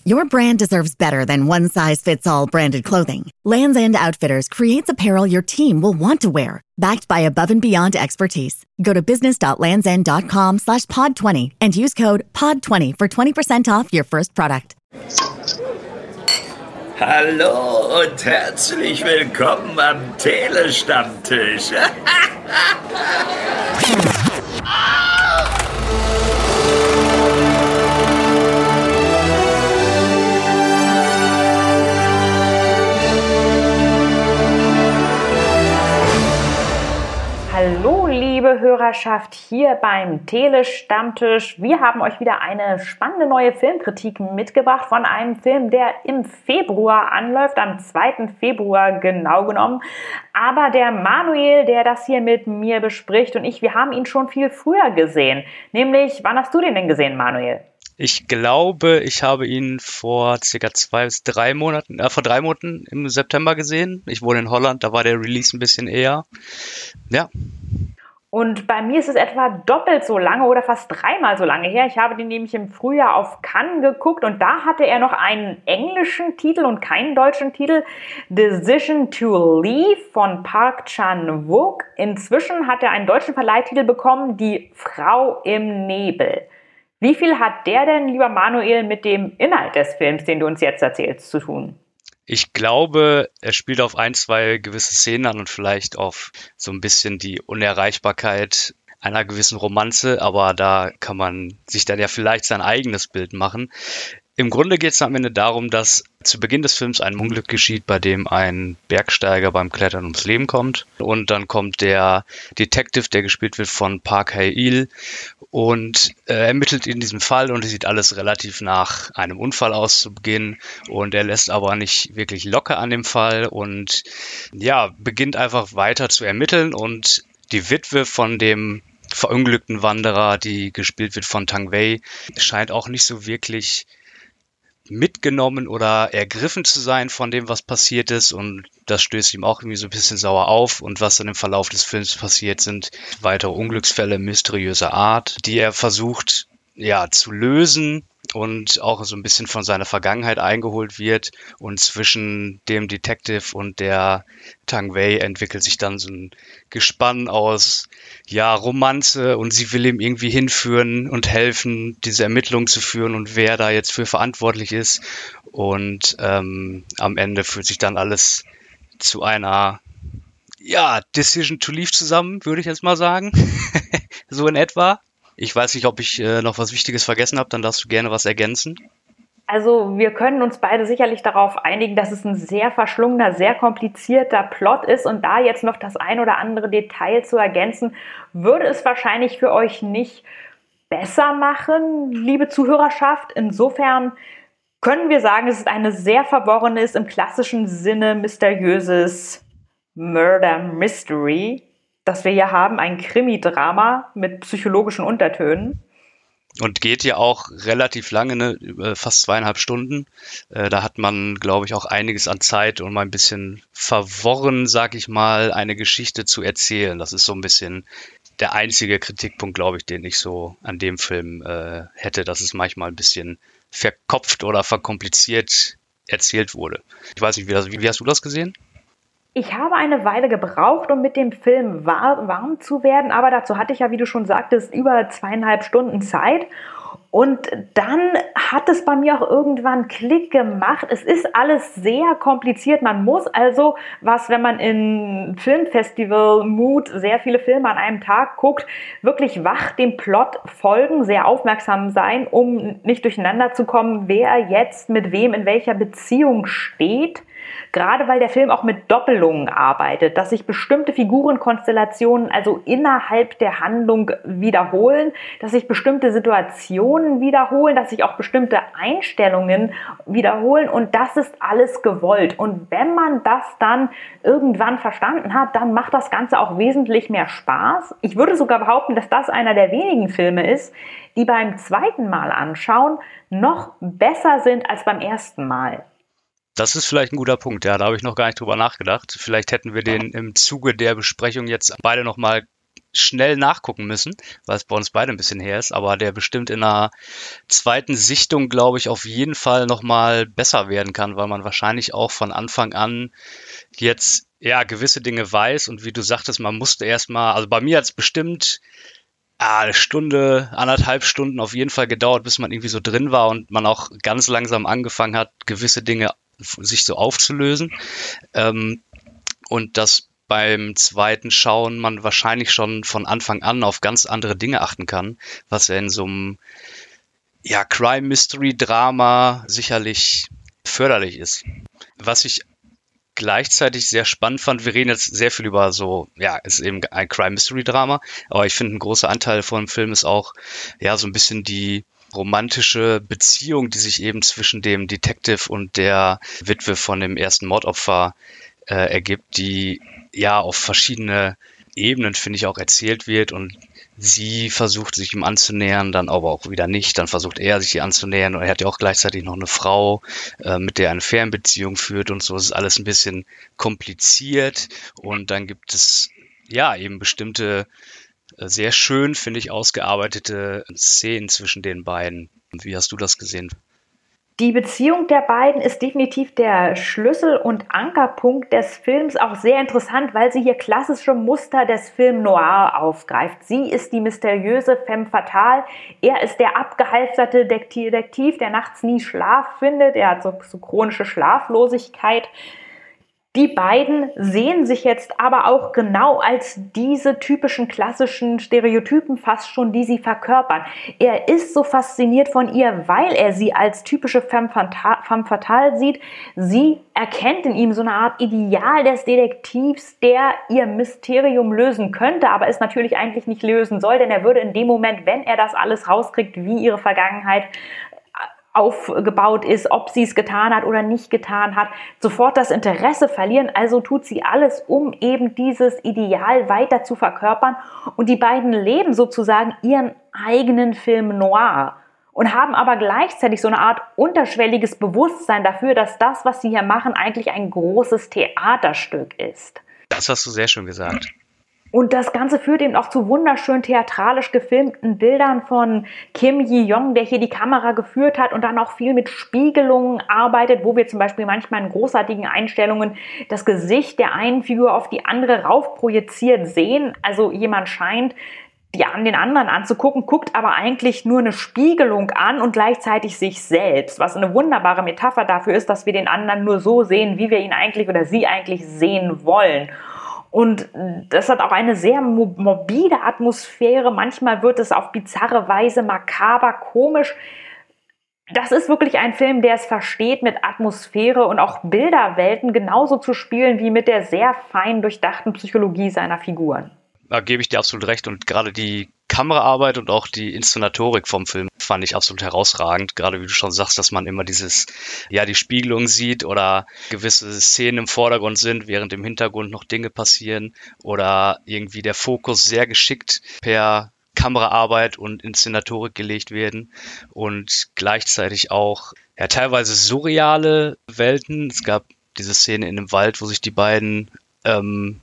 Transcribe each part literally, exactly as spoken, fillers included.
Your brand deserves better than one-size-fits-all branded clothing. Lands' End Outfitters creates apparel your team will want to wear, backed by above-and-beyond expertise. Go to business.landsend.com slash pod 20 and use code pod twenty for twenty percent off your first product. Hallo und herzlich willkommen am Telestammtisch. Hallo liebe Hörerschaft hier beim Telestammtisch. Wir haben euch wieder eine spannende neue Filmkritik mitgebracht von einem Film, der im Februar anläuft, am zweiten Februar genau genommen. Aber der Manuel, der das hier mit mir bespricht und ich, wir haben ihn schon viel früher gesehen. Nämlich, wann hast du den denn gesehen, Manuel? Ich glaube, ich habe ihn vor circa zwei bis drei Monaten, äh, vor drei Monaten im September gesehen. Ich wohne in Holland, da war der Release ein bisschen eher. Ja. Und bei mir ist es etwa doppelt so lange oder fast dreimal so lange her. Ich habe den nämlich im Frühjahr auf Cannes geguckt und da hatte er noch einen englischen Titel und keinen deutschen Titel. Decision to Leave von Park Chan-wook. Inzwischen hat er einen deutschen Verleihtitel bekommen, Die Frau im Nebel. Wie viel hat der denn, lieber Manuel, mit dem Inhalt des Films, den du uns jetzt erzählst, zu tun? Ich glaube, er spielt auf ein, zwei gewisse Szenen an und vielleicht auf so ein bisschen die Unerreichbarkeit einer gewissen Romanze, aber da kann man sich dann ja vielleicht sein eigenes Bild machen. Im Grunde geht es am Ende darum, dass zu Beginn des Films ein Unglück geschieht, bei dem ein Bergsteiger beim Klettern ums Leben kommt. Und dann kommt der Detective, der gespielt wird von Park Hae-il, und äh, ermittelt in diesem Fall und es sieht alles relativ nach einem Unfall aus zu Beginn. Und er lässt aber nicht wirklich locker an dem Fall und ja, beginnt einfach weiter zu ermitteln. Und die Witwe von dem verunglückten Wanderer, die gespielt wird von Tang Wei, scheint auch nicht so wirklich mitgenommen oder ergriffen zu sein von dem, was passiert ist, und das stößt ihm auch irgendwie so ein bisschen sauer auf. Und was dann im Verlauf des Films passiert, sind weitere Unglücksfälle mysteriöser Art, die er versucht, ja, zu lösen und auch so ein bisschen von seiner Vergangenheit eingeholt wird. Und zwischen dem Detective und der Tang Wei entwickelt sich dann so ein Gespann aus, ja, Romanze, und sie will ihm irgendwie hinführen und helfen, diese Ermittlungen zu führen und wer da jetzt für verantwortlich ist. Und ähm, am Ende führt sich dann alles zu einer, ja, Decision to Leave zusammen, würde ich jetzt mal sagen. So in etwa. Ich weiß nicht, ob ich äh, noch was Wichtiges vergessen habe, dann darfst du gerne was ergänzen. Also wir können uns beide sicherlich darauf einigen, dass es ein sehr verschlungener, sehr komplizierter Plot ist, und da jetzt noch das ein oder andere Detail zu ergänzen, würde es wahrscheinlich für euch nicht besser machen, liebe Zuhörerschaft. Insofern können wir sagen, es ist eine sehr verworrenes, im klassischen Sinne mysteriöses Murder Mystery, das wir hier haben, ein Krimi-Drama mit psychologischen Untertönen. Und geht ja auch relativ lange, ne? Fast zweieinhalb Stunden. Äh, da hat man, glaube ich, auch einiges an Zeit, um ein bisschen verworren, sag ich mal, eine Geschichte zu erzählen. Das ist so ein bisschen der einzige Kritikpunkt, glaube ich, den ich so an dem Film äh, hätte, dass es manchmal ein bisschen verkopft oder verkompliziert erzählt wurde. Ich weiß nicht, wie, das, wie hast du das gesehen? Ich habe eine Weile gebraucht, um mit dem Film war, warm zu werden, aber dazu hatte ich ja, wie du schon sagtest, über zweieinhalb Stunden Zeit. Und dann hat es bei mir auch irgendwann Klick gemacht. Es ist alles sehr kompliziert. Man muss also, was, wenn man in Filmfestival-Mood sehr viele Filme an einem Tag guckt, wirklich wach dem Plot folgen, sehr aufmerksam sein, um nicht durcheinander zu kommen, wer jetzt mit wem in welcher Beziehung steht. Gerade weil der Film auch mit Doppelungen arbeitet, dass sich bestimmte Figurenkonstellationen also innerhalb der Handlung wiederholen, dass sich bestimmte Situationen wiederholen, dass sich auch bestimmte Einstellungen wiederholen, und das ist alles gewollt. Und wenn man das dann irgendwann verstanden hat, dann macht das Ganze auch wesentlich mehr Spaß. Ich würde sogar behaupten, dass das einer der wenigen Filme ist, die beim zweiten Mal anschauen noch besser sind als beim ersten Mal. Das ist vielleicht ein guter Punkt, ja, da habe ich noch gar nicht drüber nachgedacht. Vielleicht hätten wir den im Zuge der Besprechung jetzt beide nochmal schnell nachgucken müssen, weil es bei uns beide ein bisschen her ist, aber der bestimmt in einer zweiten Sichtung, glaube ich, auf jeden Fall nochmal besser werden kann, weil man wahrscheinlich auch von Anfang an jetzt ja gewisse Dinge weiß und wie du sagtest, man musste erstmal, also bei mir hat es bestimmt ah, eine Stunde, anderthalb Stunden auf jeden Fall gedauert, bis man irgendwie so drin war und man auch ganz langsam angefangen hat, gewisse Dinge sich so aufzulösen. Ähm, und das beim zweiten Schauen man wahrscheinlich schon von Anfang an auf ganz andere Dinge achten kann, was ja in so einem ja, Crime-Mystery-Drama sicherlich förderlich ist. Was ich gleichzeitig sehr spannend fand, wir reden jetzt sehr viel über so, ja, es ist eben ein Crime-Mystery-Drama, aber ich finde, ein großer Anteil von dem Film ist auch, ja, so ein bisschen die romantische Beziehung, die sich eben zwischen dem Detective und der Witwe von dem ersten Mordopfer äh, ergibt, die ja auf verschiedene Ebenen, finde ich, auch erzählt wird und sie versucht, sich ihm anzunähern, dann aber auch wieder nicht. Dann versucht er, sich ihr anzunähern und er hat ja auch gleichzeitig noch eine Frau, äh, mit der er eine Fernbeziehung führt und so. Es ist alles ein bisschen kompliziert und dann gibt es ja eben bestimmte, äh, sehr schön, finde ich, ausgearbeitete Szenen zwischen den beiden. Wie hast du das gesehen? Die Beziehung der beiden ist definitiv der Schlüssel und Ankerpunkt des Films, auch sehr interessant, weil sie hier klassische Muster des Film Noir aufgreift. Sie ist die mysteriöse femme fatale, er ist der abgehalfterte Detektiv, der nachts nie Schlaf findet, er hat so, so chronische Schlaflosigkeit. Die beiden sehen sich jetzt aber auch genau als diese typischen klassischen Stereotypen fast schon, die sie verkörpern. Er ist so fasziniert von ihr, weil er sie als typische femme fatale sieht. Sie erkennt in ihm so eine Art Ideal des Detektivs, der ihr Mysterium lösen könnte, aber es natürlich eigentlich nicht lösen soll, denn er würde in dem Moment, wenn er das alles rauskriegt, wie ihre Vergangenheit aufgebaut ist, ob sie es getan hat oder nicht getan hat, sofort das Interesse verlieren. Also tut sie alles, um eben dieses Ideal weiter zu verkörpern. Und die beiden leben sozusagen ihren eigenen Film Noir und haben aber gleichzeitig so eine Art unterschwelliges Bewusstsein dafür, dass das, was sie hier machen, eigentlich ein großes Theaterstück ist. Das hast du sehr schön gesagt. Und das Ganze führt eben auch zu wunderschön theatralisch gefilmten Bildern von Kim Ji-young, der hier die Kamera geführt hat und dann auch viel mit Spiegelungen arbeitet, wo wir zum Beispiel manchmal in großartigen Einstellungen das Gesicht der einen Figur auf die andere raufprojiziert sehen. Also jemand scheint die an den anderen anzugucken, guckt aber eigentlich nur eine Spiegelung an und gleichzeitig sich selbst, was eine wunderbare Metapher dafür ist, dass wir den anderen nur so sehen, wie wir ihn eigentlich oder sie eigentlich sehen wollen. Und das hat auch eine sehr morbide Atmosphäre. Manchmal wird es auf bizarre Weise makaber, komisch. Das ist wirklich ein Film, der es versteht, mit Atmosphäre und auch Bilderwelten genauso zu spielen wie mit der sehr fein durchdachten Psychologie seiner Figuren. Da gebe ich dir absolut recht. Und gerade die Kameraarbeit und auch die Inszenatorik vom Film fand ich absolut herausragend. Gerade wie du schon sagst, dass man immer dieses, ja, die Spiegelung sieht oder gewisse Szenen im Vordergrund sind, während im Hintergrund noch Dinge passieren oder irgendwie der Fokus sehr geschickt per Kameraarbeit und Inszenatorik gelegt werden und gleichzeitig auch ja, teilweise surreale Welten. Es gab diese Szene in dem Wald, wo sich die beiden ähm,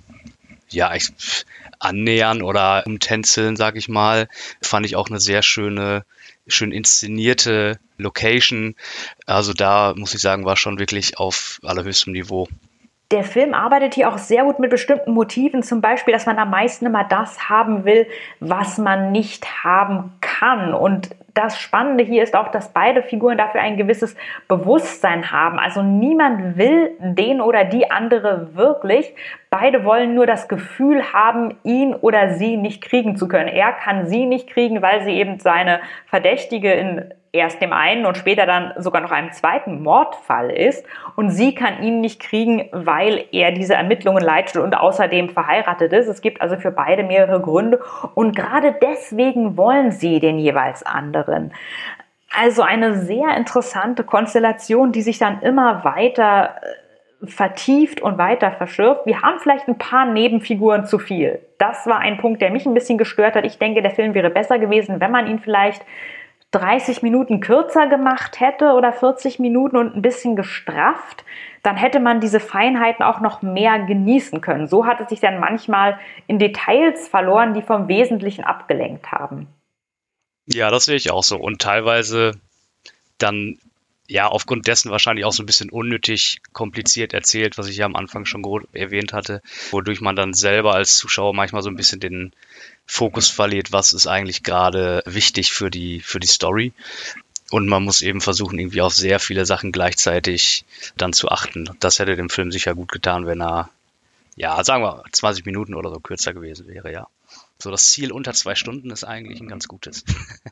ja, ich, annähern oder umtänzeln, sag ich mal, fand ich auch eine sehr schöne, schön inszenierte Location. Also da, muss ich sagen, war schon wirklich auf allerhöchstem Niveau. Der Film arbeitet hier auch sehr gut mit bestimmten Motiven, zum Beispiel, dass man am meisten immer das haben will, was man nicht haben kann. Und das Spannende hier ist auch, dass beide Figuren dafür ein gewisses Bewusstsein haben. Also niemand will den oder die andere wirklich. Beide wollen nur das Gefühl haben, ihn oder sie nicht kriegen zu können. Er kann sie nicht kriegen, weil sie eben seine Verdächtige in erst dem einen und später dann sogar noch einem zweiten Mordfall ist. Und sie kann ihn nicht kriegen, weil er diese Ermittlungen leitet und außerdem verheiratet ist. Es gibt also für beide mehrere Gründe. Und gerade deswegen wollen sie den jeweils anderen. Also eine sehr interessante Konstellation, die sich dann immer weiter vertieft und weiter verschärft. Wir haben vielleicht ein paar Nebenfiguren zu viel. Das war ein Punkt, der mich ein bisschen gestört hat. Ich denke, der Film wäre besser gewesen, wenn man ihn vielleicht dreißig Minuten kürzer gemacht hätte oder vierzig Minuten und ein bisschen gestrafft, dann hätte man diese Feinheiten auch noch mehr genießen können. So hat es sich dann manchmal in Details verloren, die vom Wesentlichen abgelenkt haben. Ja, das sehe ich auch so. Und teilweise dann, ja, aufgrund dessen wahrscheinlich auch so ein bisschen unnötig kompliziert erzählt, was ich ja am Anfang schon grob erwähnt hatte, wodurch man dann selber als Zuschauer manchmal so ein bisschen den Fokus verliert, was ist eigentlich gerade wichtig für die, für die Story. Und man muss eben versuchen, irgendwie auf sehr viele Sachen gleichzeitig dann zu achten. Das hätte dem Film sicher gut getan, wenn er, ja, sagen wir zwanzig Minuten oder so kürzer gewesen wäre, ja. So das Ziel unter zwei Stunden ist eigentlich ein ganz gutes.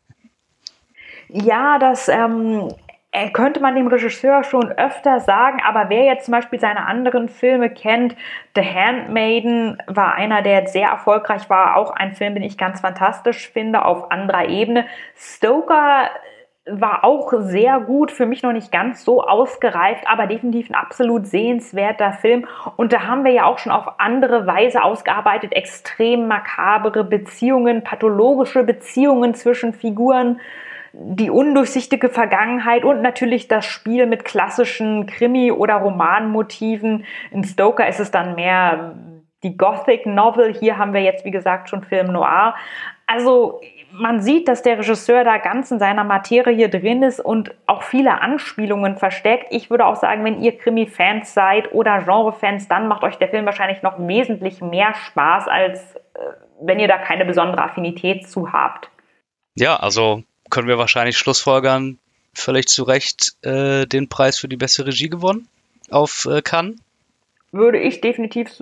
Ja, das ähm, könnte man dem Regisseur schon öfter sagen, aber wer jetzt zum Beispiel seine anderen Filme kennt, The Handmaiden war einer, der sehr erfolgreich war, auch ein Film, den ich ganz fantastisch finde, auf anderer Ebene. Stoker war auch sehr gut, für mich noch nicht ganz so ausgereift, aber definitiv ein absolut sehenswerter Film. Und da haben wir ja auch schon auf andere Weise ausgearbeitet, extrem makabere Beziehungen, pathologische Beziehungen zwischen Figuren, die undurchsichtige Vergangenheit und natürlich das Spiel mit klassischen Krimi- oder Romanmotiven. In Stoker ist es dann mehr die Gothic Novel. Hier haben wir jetzt, wie gesagt, schon Film Noir. Also man sieht, dass der Regisseur da ganz in seiner Materie drin ist und auch viele Anspielungen versteckt. Ich würde auch sagen, wenn ihr Krimi-Fans seid oder Genre-Fans, dann macht euch der Film wahrscheinlich noch wesentlich mehr Spaß, als äh, wenn ihr da keine besondere Affinität zu habt. Ja, also können wir wahrscheinlich schlussfolgern, völlig zu Recht äh, den Preis für die beste Regie gewonnen auf äh, Cannes. Würde ich definitiv.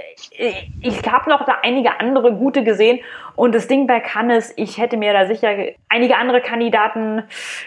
Ich habe noch da einige andere gute gesehen und das Ding bei Cannes ist, ich hätte mir da sicher einige andere Kandidaten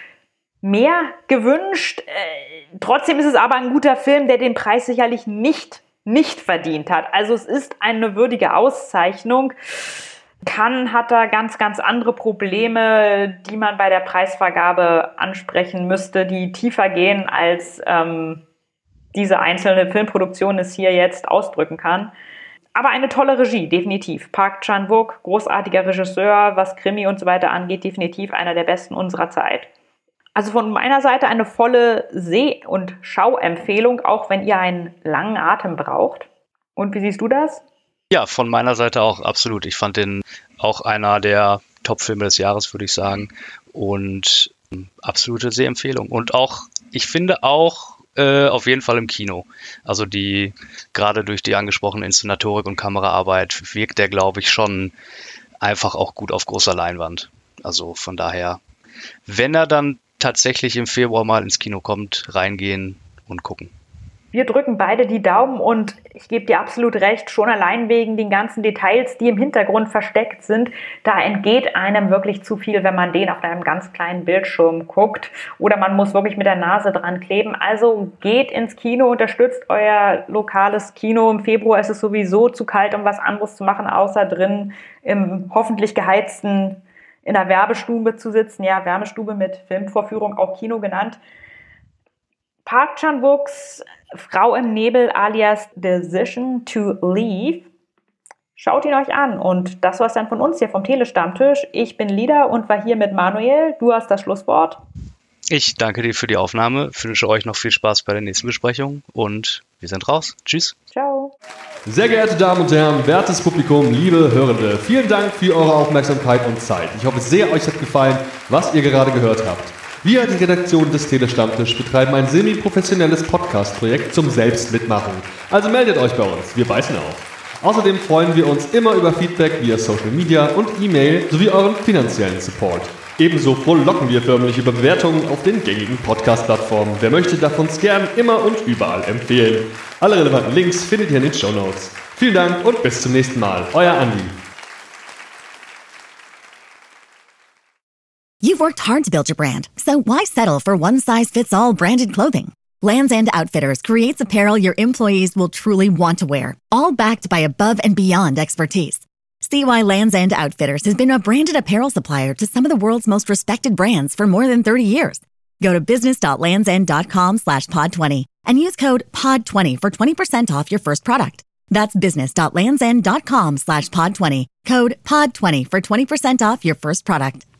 mehr gewünscht. Äh, trotzdem ist es aber ein guter Film, der den Preis sicherlich nicht, nicht verdient hat. Also es ist eine würdige Auszeichnung. Cannes hat da ganz, ganz andere Probleme, die man bei der Preisvergabe ansprechen müsste, die tiefer gehen, als ähm, diese einzelne Filmproduktion es hier jetzt ausdrücken kann. Aber eine tolle Regie, definitiv. Park Chan-wook, großartiger Regisseur, was Krimi und so weiter angeht, definitiv einer der besten unserer Zeit. Also von meiner Seite eine volle Seh- und Schauempfehlung, auch wenn ihr einen langen Atem braucht. Und wie siehst du das? Ja, von meiner Seite auch absolut. Ich fand den auch einer der Top-Filme des Jahres, würde ich sagen. Und absolute Sehempfehlung. Und auch, ich finde auch, äh, auf jeden Fall im Kino. Also die, gerade durch die angesprochene Inszenatorik und Kameraarbeit wirkt der, glaube ich, schon einfach auch gut auf großer Leinwand. Also von daher, wenn er dann tatsächlich im Februar mal ins Kino kommt, reingehen und gucken. Wir drücken beide die Daumen und ich gebe dir absolut recht, schon allein wegen den ganzen Details, die im Hintergrund versteckt sind, da entgeht einem wirklich zu viel, wenn man den auf einem ganz kleinen Bildschirm guckt oder man muss wirklich mit der Nase dran kleben. Also geht ins Kino, unterstützt euer lokales Kino. Im Februar ist es sowieso zu kalt, um was anderes zu machen, außer drin im hoffentlich geheizten, in der Werbestube zu sitzen. Ja, Wärmestube mit Filmvorführung, auch Kino genannt. Park Chan-wooks Frau im Nebel alias Decision to Leave. Schaut ihn euch an und das war's dann von uns hier vom Telestammtisch. Ich bin Lida und war hier mit Manuel. Du hast das Schlusswort. Ich danke dir für die Aufnahme, wünsche euch noch viel Spaß bei der nächsten Besprechung und wir sind raus. Tschüss. Ciao. Sehr geehrte Damen und Herren, wertes Publikum, liebe Hörende, vielen Dank für eure Aufmerksamkeit und Zeit. Ich hoffe sehr, euch hat gefallen, was ihr gerade gehört habt. Wir, die Redaktion des Telestammtisch, betreiben ein semi-professionelles Podcast-Projekt zum Selbstmitmachen. Also meldet euch bei uns, wir beißen auf. Außerdem freuen wir uns immer über Feedback via Social Media und E-Mail sowie euren finanziellen Support. Ebenso frohlocken wir förmlich über Bewertungen auf den gängigen Podcast-Plattformen. Wer möchte, darf uns gern immer und überall empfehlen. Alle relevanten Links findet ihr in den Shownotes. Vielen Dank und bis zum nächsten Mal. Euer Andi. You've worked hard to build your brand, so why settle for one-size-fits-all branded clothing? Land's End Outfitters creates apparel your employees will truly want to wear, all backed by above and beyond expertise. See why Land's End Outfitters has been a branded apparel supplier to some of the world's most respected brands for more than thirty years. Go to business.landsend.com slash pod 20 and use code pod twenty for twenty percent off your first product. That's business.landsend.com slash pod 20, code pod twenty for twenty percent off your first product.